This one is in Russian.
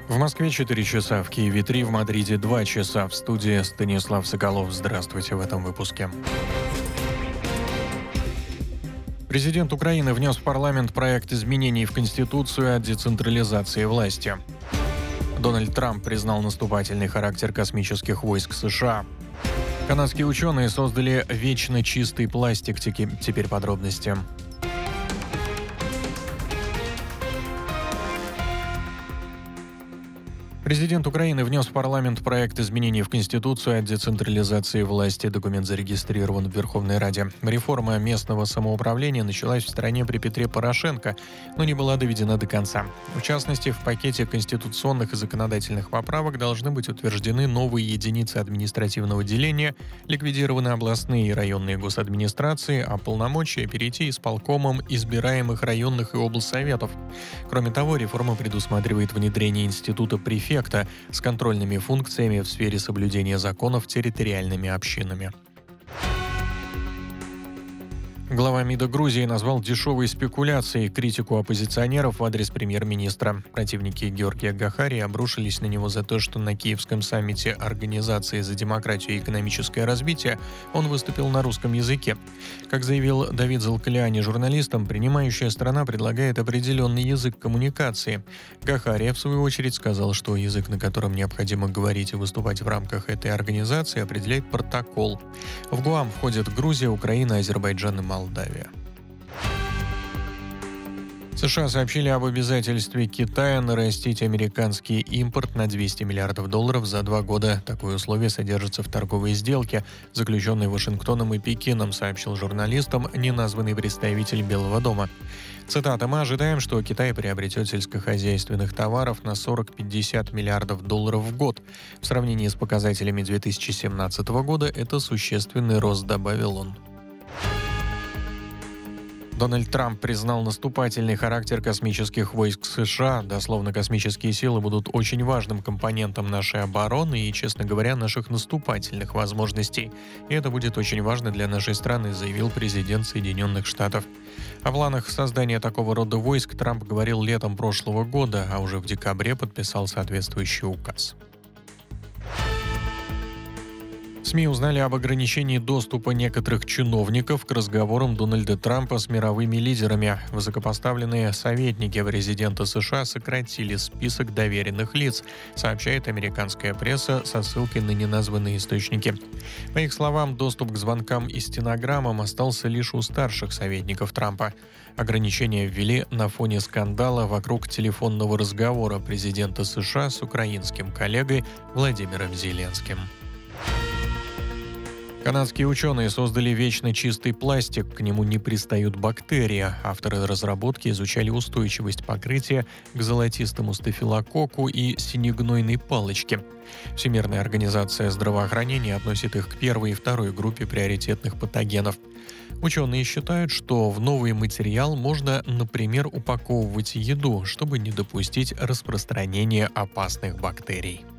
В Москве 4 часа, в Киеве 3, в Мадриде 2 часа. В студии Станислав Соколов. Здравствуйте в этом выпуске. Президент Украины внес в парламент проект изменений в Конституцию о децентрализации власти. Дональд Трамп признал наступательный характер космических войск США. Канадские ученые создали вечно чистый пластик. Теперь подробности. Президент Украины внес в парламент проект изменений в Конституцию о децентрализации власти. Документ зарегистрирован в Верховной Раде. Реформа местного самоуправления началась в стране при Петре Порошенко, но не была доведена до конца. В частности, в пакете конституционных и законодательных поправок должны быть утверждены новые единицы административного деления, ликвидированы областные и районные госадминистрации, а полномочия перейти исполкомам избираемых районных и облсоветов. Кроме того, реформа предусматривает внедрение института префекта с контрольными функциями в сфере соблюдения законов территориальными общинами. Глава МИДа Грузии назвал дешевой спекуляцией критику оппозиционеров в адрес премьер-министра. Противники Георгия Гахари обрушились на него за то, что на Киевском саммите Организации за демократию и экономическое развитие он выступил на русском языке. Как заявил Давид Залкалиани журналистам, принимающая страна предлагает определенный язык коммуникации. Гахари, в свою очередь, сказал, что язык, на котором необходимо говорить и выступать в рамках этой организации, определяет протокол. В ГУАМ входят Грузия, Украина, Азербайджан и Молдавия. США сообщили об обязательстве Китая нарастить американский импорт на $200 миллиардов за 2 года. Такое условие содержится в торговой сделке, заключенной Вашингтоном и Пекином, сообщил журналистам неназванный представитель Белого дома. Цитата: «Мы ожидаем, что Китай приобретет сельскохозяйственных товаров на $40-50 миллиардов в год. В сравнении с показателями 2017 года это существенный рост», добавил он. Дональд Трамп признал наступательный характер космических войск США. Дословно, космические силы будут очень важным компонентом нашей обороны и, честно говоря, наших наступательных возможностей. И это будет очень важно для нашей страны, заявил президент Соединенных Штатов. О планах создания такого рода войск Трамп говорил летом прошлого года, а уже в декабре подписал соответствующий указ. СМИ узнали об ограничении доступа некоторых чиновников к разговорам Дональда Трампа с мировыми лидерами. Высокопоставленные советники президента США сократили список доверенных лиц, сообщает американская пресса со ссылкой на неназванные источники. По их словам, доступ к звонкам и стенограммам остался лишь у старших советников Трампа. Ограничения ввели на фоне скандала вокруг телефонного разговора президента США с украинским коллегой Владимиром Зеленским. Канадские ученые создали вечно чистый пластик, к нему не пристают бактерии. Авторы разработки изучали устойчивость покрытия к золотистому стафилококку и синегнойной палочке. Всемирная организация здравоохранения относит их к первой и второй группе приоритетных патогенов. Ученые считают, что в новый материал можно, например, упаковывать еду, чтобы не допустить распространения опасных бактерий.